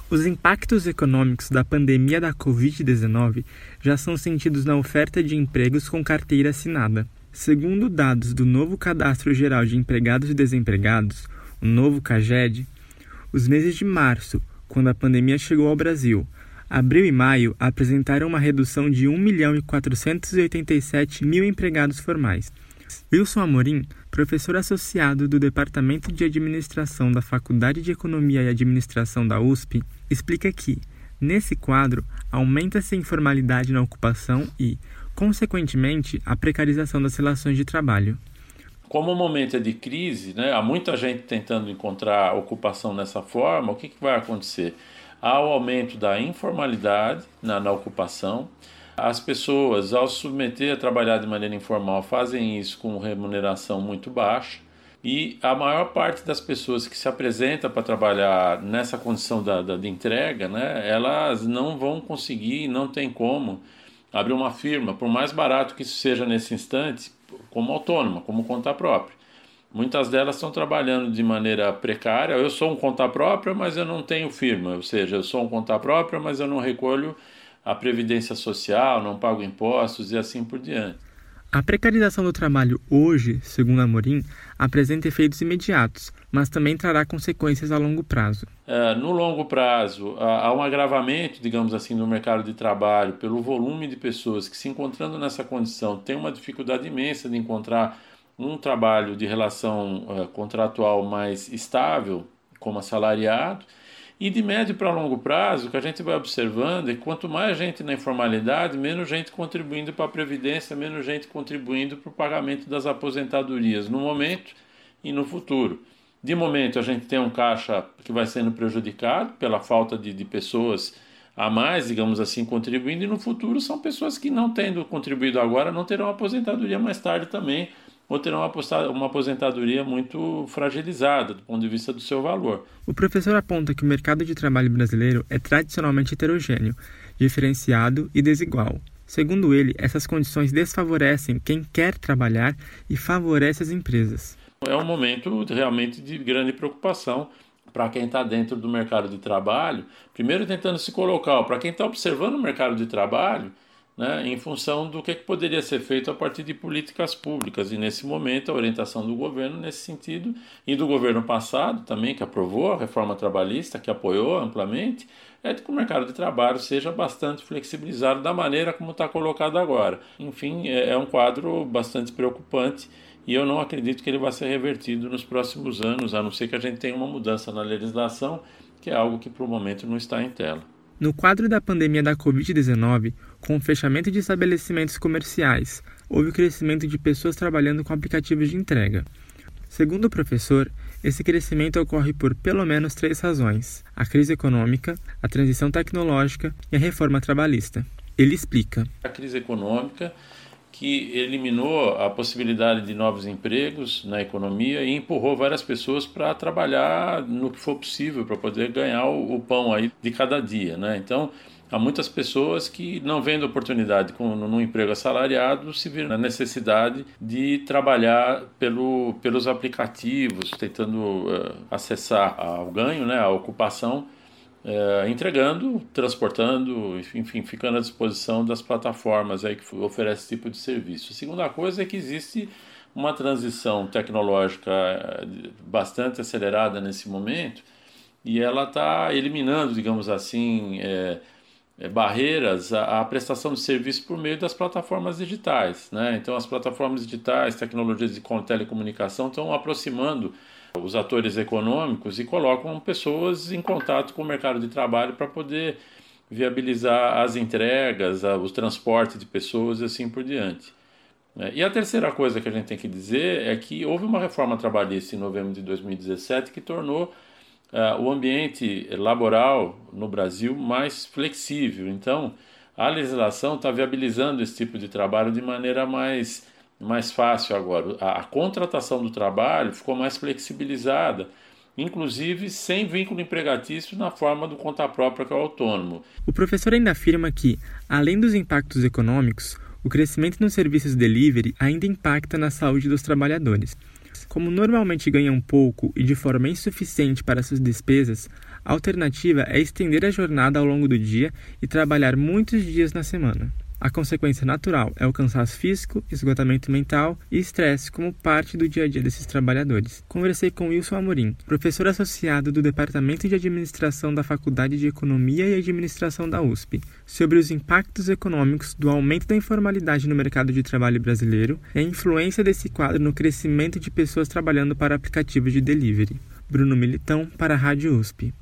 Os impactos econômicos da pandemia da Covid-19 já são sentidos na oferta de empregos com carteira assinada. Segundo dados do novo Cadastro Geral de Empregados e Desempregados, o novo CAGED, os meses de março, quando a pandemia chegou ao Brasil, abril e maio apresentaram uma redução de 1.487.000 empregados formais. Wilson Amorim, professor associado do Departamento de Administração da Faculdade de Economia e Administração da USP, explica que, nesse quadro, aumenta-se a informalidade na ocupação e, consequentemente, a precarização das relações de trabalho. Como o momento é de crise, há muita gente tentando encontrar ocupação nessa forma, o que vai acontecer? Há o aumento da informalidade na ocupação. As pessoas, ao se submeter a trabalhar de maneira informal, fazem isso com remuneração muito baixa. E a maior parte das pessoas que se apresentam para trabalhar nessa condição de entrega, elas não vão conseguir, não tem como abrir uma firma, por mais barato que isso seja nesse instante, como autônoma, como conta própria. Muitas delas estão trabalhando de maneira precária. Eu sou um conta própria, mas eu não tenho firma. Ou seja, eu sou um conta própria, mas eu não recolho a previdência social, não pago impostos e assim por diante. A precarização do trabalho hoje, segundo Amorim, apresenta efeitos imediatos, mas também trará consequências a longo prazo. No longo prazo, há um agravamento, digamos assim, no mercado de trabalho pelo volume de pessoas que, se encontrando nessa condição, têm uma dificuldade imensa de encontrar um trabalho de relação contratual mais estável, como assalariado. E de médio para longo prazo, o que a gente vai observando é que quanto mais gente na informalidade, menos gente contribuindo para a Previdência, menos gente contribuindo para o pagamento das aposentadorias no momento e no futuro. De momento, a gente tem um caixa que vai sendo prejudicado pela falta de pessoas a mais, digamos assim, contribuindo, e no futuro são pessoas que, não tendo contribuído agora, não terão aposentadoria mais tarde também, ou terão uma aposentadoria muito fragilizada do ponto de vista do seu valor. O professor aponta que o mercado de trabalho brasileiro é tradicionalmente heterogêneo, diferenciado e desigual. Segundo ele, essas condições desfavorecem quem quer trabalhar e favorecem as empresas. É um momento realmente de grande preocupação para quem está dentro do mercado de trabalho, primeiro tentando se colocar, para quem está observando o mercado de trabalho, em função do que poderia ser feito a partir de políticas públicas. E nesse momento a orientação do governo nesse sentido, e do governo passado também, que aprovou a reforma trabalhista, que apoiou amplamente, é de que o mercado de trabalho seja bastante flexibilizado da maneira como está colocado agora. Enfim, é um quadro bastante preocupante e eu não acredito que ele vai ser revertido nos próximos anos, a não ser que a gente tenha uma mudança na legislação, que é algo que por o momento não está em tela. No quadro da pandemia da Covid-19, com o fechamento de estabelecimentos comerciais, houve o crescimento de pessoas trabalhando com aplicativos de entrega. Segundo o professor, esse crescimento ocorre por pelo menos 3 razões: a crise econômica, a transição tecnológica e a reforma trabalhista. Ele explica. A crise econômica, que eliminou a possibilidade de novos empregos na economia e empurrou várias pessoas para trabalhar no que for possível para poder ganhar o pão aí de cada dia, Então, há muitas pessoas que, não vendo oportunidade num emprego assalariado, se viram na necessidade de trabalhar pelos aplicativos, tentando acessar o ganho, a ocupação, entregando, transportando, enfim, ficando à disposição das plataformas aí que oferecem esse tipo de serviço. A segunda coisa é que existe uma transição tecnológica bastante acelerada nesse momento e ela está eliminando, digamos assim, barreiras à prestação de serviço por meio das plataformas digitais, Então, as plataformas digitais, tecnologias de telecomunicação estão aproximando os atores econômicos e colocam pessoas em contato com o mercado de trabalho para poder viabilizar as entregas, os transportes de pessoas e assim por diante. E a terceira coisa que a gente tem que dizer é que houve uma reforma trabalhista em novembro de 2017 que tornou o ambiente laboral no Brasil mais flexível. Então, a legislação está viabilizando esse tipo de trabalho de maneira mais fácil agora. A contratação do trabalho ficou mais flexibilizada, inclusive sem vínculo empregatício na forma do conta própria, que é o autônomo. O professor ainda afirma que, além dos impactos econômicos, o crescimento nos serviços delivery ainda impacta na saúde dos trabalhadores. Como normalmente ganham pouco e de forma insuficiente para suas despesas, a alternativa é estender a jornada ao longo do dia e trabalhar muitos dias na semana. A consequência natural é o cansaço físico, esgotamento mental e estresse como parte do dia a dia desses trabalhadores. Conversei com Wilson Amorim, professor associado do Departamento de Administração da Faculdade de Economia e Administração da USP, sobre os impactos econômicos do aumento da informalidade no mercado de trabalho brasileiro e a influência desse quadro no crescimento de pessoas trabalhando para aplicativos de delivery. Bruno Militão, para a Rádio USP.